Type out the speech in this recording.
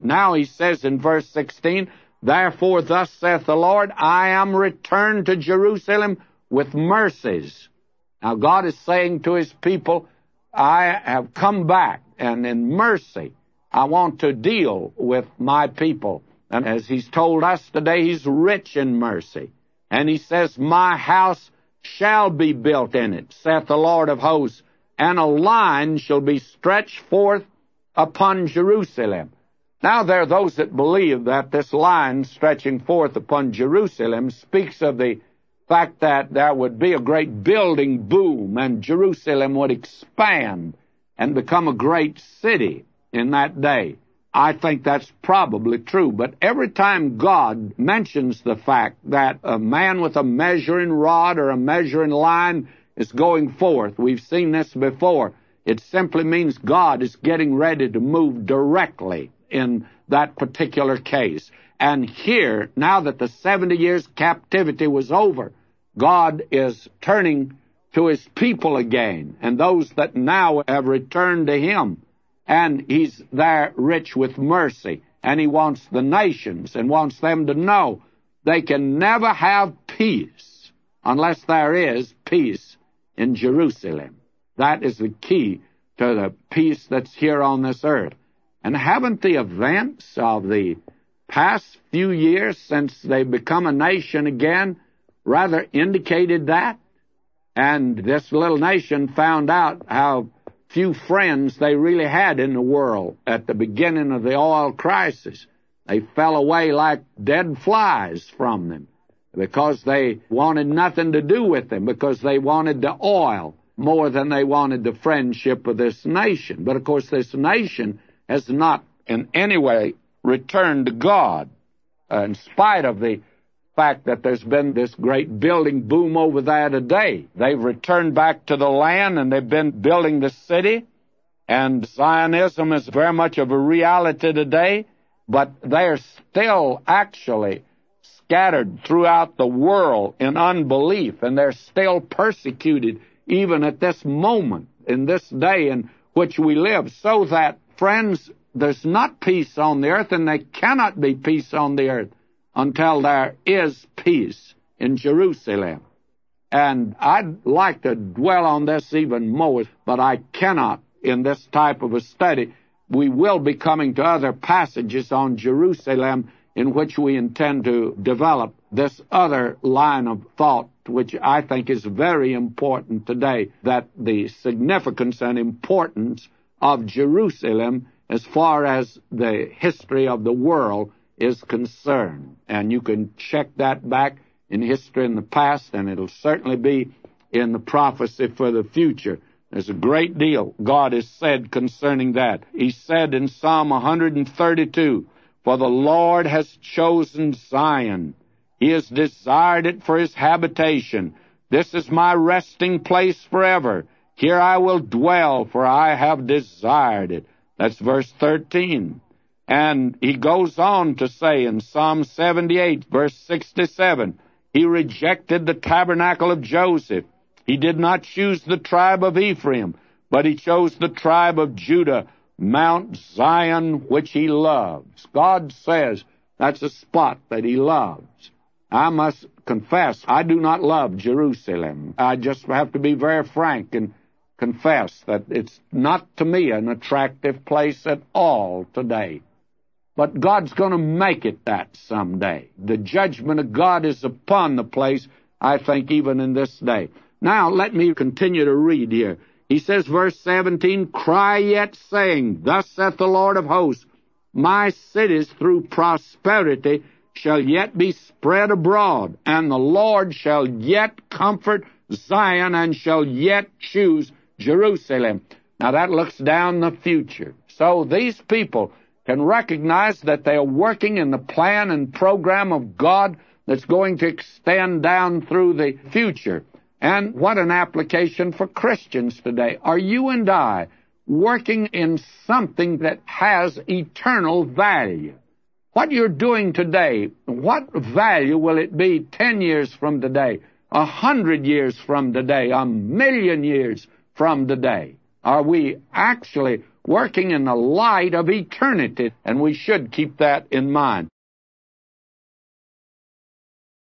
Now he says in verse 16, "Therefore thus saith the Lord, I am returned to Jerusalem with mercies." Now God is saying to his people, I have come back, and in mercy I want to deal with my people. And as he's told us today, he's rich in mercy. And he says, "My house shall be built in it, saith the Lord of hosts, and a line shall be stretched forth upon Jerusalem." Now there are those that believe that this line stretching forth upon Jerusalem speaks of the fact that there would be a great building boom and Jerusalem would expand and become a great city in that day. I think that's probably true, but every time God mentions the fact that a man with a measuring rod or a measuring line is going forth, we've seen this before, it simply means God is getting ready to move directly in that particular case. And here, now that the 70 years captivity was over, God is turning to his people again, and those that now have returned to him. And he's there rich with mercy, and he wants the nations and wants them to know they can never have peace unless there is peace in Jerusalem. That is the key to the peace that's here on this earth. And haven't the events of the past few years since they become a nation again rather indicated that? And this little nation found out how few friends they really had in the world at the beginning of the oil crisis. They fell away like dead flies from them because they wanted nothing to do with them, because they wanted the oil more than they wanted the friendship of this nation. But of course this nation has not in any way returned to God, in spite of the fact that there's been this great building boom over there today. They've returned back to the land, and they've been building the city, and Zionism is very much of a reality today, but they're still actually scattered throughout the world in unbelief, and they're still persecuted even at this moment, in this day in which we live, so that, friends, there's not peace on the earth, and there cannot be peace on the earth until there is peace in Jerusalem. And I'd like to dwell on this even more, but I cannot in this type of a study. We will be coming to other passages on Jerusalem in which we intend to develop this other line of thought, which I think is very important today, that the significance and importance of Jerusalem as far as the history of the world is concerned. And you can check that back in history in the past, and it'll certainly be in the prophecy for the future. There's a great deal God has said concerning that. He said in Psalm 132, "For the Lord has chosen Zion. He has desired it for his habitation. This is my resting place forever. Here I will dwell, for I have desired it." That's verse 13. And he goes on to say in Psalm 78, verse 67, "He rejected the tabernacle of Joseph. He did not choose the tribe of Ephraim, but he chose the tribe of Judah, Mount Zion, which he loves." God says that's a spot that he loves. I must confess, I do not love Jerusalem. I just have to be very frank and confess that it's not to me an attractive place at all today. But God's going to make it that someday. The judgment of God is upon the place, I think, even in this day. Now, let me continue to read here. He says, verse 17, "Cry yet, saying, Thus saith the Lord of hosts, My cities through prosperity shall yet be spread abroad, and the Lord shall yet comfort Zion, and shall yet choose Jerusalem." Now, that looks down the future. So these people can recognize that they are working in the plan and program of God that's going to extend down through the future. And what an application for Christians today. Are you and I working in something that has eternal value? What you're doing today, what value will it be 10 years from today, 100 years from today, 1,000,000 years from today? Are we actually working in the light of eternity, and we should keep that in mind.